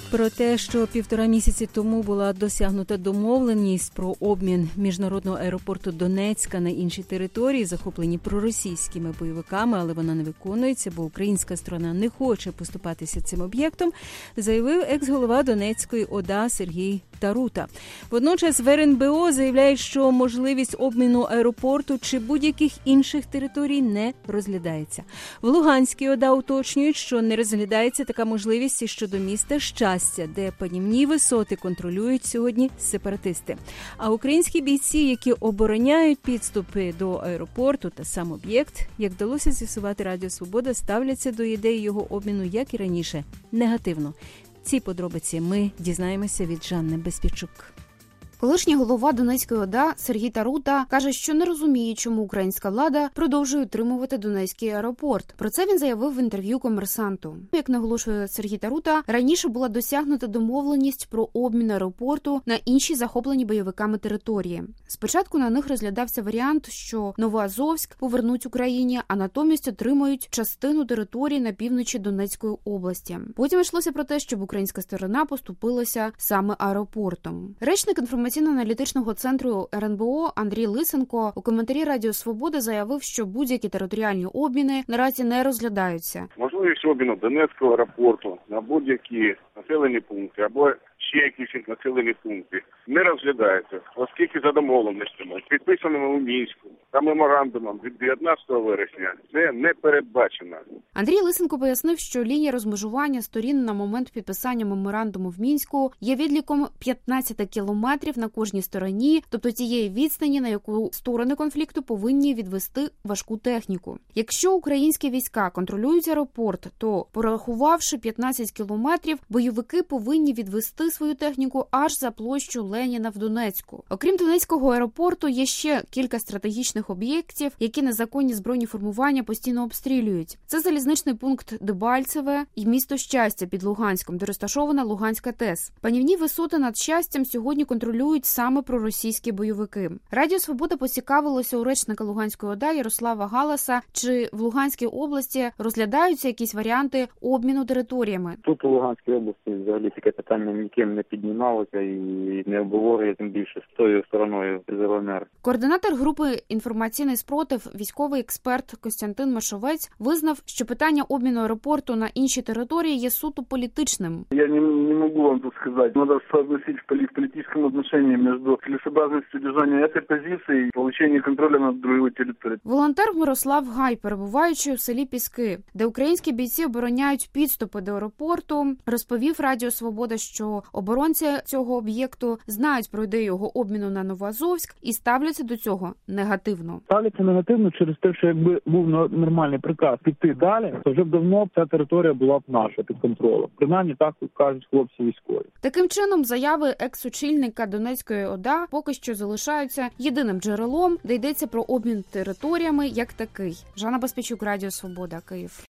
Про те, що 1,5 місяці тому була досягнута домовленість про обмін міжнародного аеропорту Донецька на інші території, захоплені проросійськими бойовиками, але вона не виконується, бо українська сторона не хоче поступатися цим об'єктом, заявив екс-голова Донецької ОДА Сергій Тарута. Водночас в РНБО заявляють, що можливість обміну аеропорту чи будь-яких інших територій не розглядається. В Луганській ОДА уточнюють, що не розглядається така можливість і щодо міста Щастя, де панівні висоти контролюють сьогодні сепаратисти. А українські бійці, які обороняють підступи до аеропорту та сам об'єкт, як вдалося з'ясувати Радіо Свобода, ставляться до ідеї його обміну, як і раніше, негативно. Ці подробиці ми дізнаємося від Жанни Безпічук. Колишній голова Донецької ОДА Сергій Тарута каже, що не розуміє, чому українська влада продовжує утримувати Донецький аеропорт. Про це він заявив в інтерв'ю «Комерсанту». Як наголошує Сергій Тарута, раніше була досягнута домовленість про обмін аеропорту на інші захоплені бойовиками території. Спочатку на них розглядався варіант, що Новоазовськ повернуть Україні, а натомість отримають частину території на півночі Донецької області. Потім йшлося про те, щоб українська сторона поступилася саме аеропортом. Речник інформаційно-аналітичного центру РНБО Андрій Лисенко у коментарі Радіо Свобода заявив, що будь-які територіальні обміни наразі не розглядаються. Можливість обміну Донецького аеропорту на будь-які населені пункти або ще якісь населені пункти не розглядається, оскільки за домовленостями, підписаними у Мінську та меморандумом від 19 вересня, це не передбачено. Андрій Лисенко пояснив, що лінія розмежування сторін на момент підписання меморандуму в Мінську є відліком 15 кілометрів на кожній стороні, тобто тієї відстані, на яку сторони конфлікту повинні відвести важку техніку. Якщо українські війська контролюють аеропорт, то, порахувавши 15 кілометрів, бойовики повинні відвести свою техніку аж за площу Леніна в Донецьку. Окрім Донецького аеропорту, є ще кілька стратегічних об'єктів, які незаконні збройні формування постійно обстрілюють. Це залізничний пункт Дебальцеве і місто Щастя під Луганськом, де розташована Луганська ТЕС. Панівні висоти над Щастям сьогодні контролюють саме проросійські бойовики. Радіо Свобода поцікавилося у речника Луганської ОДА Ярослава Галаса, чи в Луганській області розглядаються якісь варіанти обміну територіями. Тут у Луганській області взагалі таке питання ніким не піднімалося і не обговорює, тим більше з тою стороною з ЛНР. Координатор групи «Інформаційний спротив», військовий експерт Костянтин Машовець визнав, що питання обміну аеропорту на інші території є суто політичним. Я не можу вам тут сказати. Треба соотносити в політичному отношении між цілесообразністю держання цієї позиції і получення контролю над другою територією. Волонтер Мирослав Гай, перебуваючи у селі Піски, де українські бійці обороняють підступи до аеропорту, розповів Радіо Свобода, що оборонці цього об'єкту знають про ідею його обміну на Новоазовськ і ставляться до цього негативно. Ставляться негативно через те, що якби був нормальний приказ піти далі, то вже б давно ця територія була б наша під контролем. Принаймні так кажуть хлопці військові. Таким чином, заяви екс-очільника Донецької ОДА поки що залишаються єдиним джерелом, де йдеться про обмін територіями як такий. Жанна Безпічук, Радіо Свобода, Київ.